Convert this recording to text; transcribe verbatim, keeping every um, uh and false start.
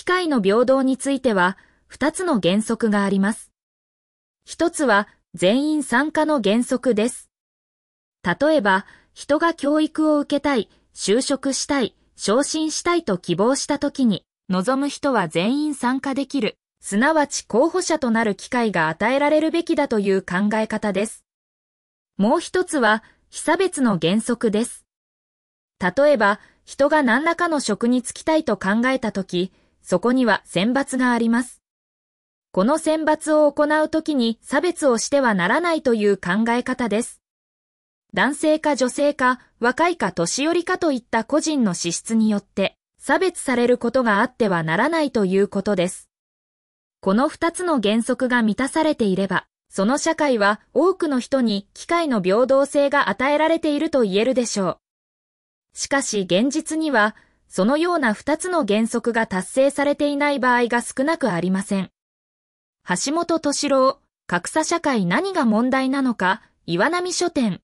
機会の平等については、二つの原則があります。一つは、全員参加の原則です。例えば、人が教育を受けたい、就職したい、昇進したいと希望したときに、望む人は全員参加できる、すなわち候補者となる機会が与えられるべきだという考え方です。もう一つは、被差別の原則です。例えば、人が何らかの職に就きたいと考えたとき、そこには選抜があります。この選抜を行うときに差別をしてはならないという考え方です。男性か女性か若いか年寄りかといった個人の資質によって差別されることがあってはならないということです。この二つの原則が満たされていれば、その社会は多くの人に機会の平等性が与えられていると言えるでしょう。しかし現実には、そのような二つの原則が達成されていない場合が少なくありません。橋本敏郎、格差社会何が問題なのか、岩波書店。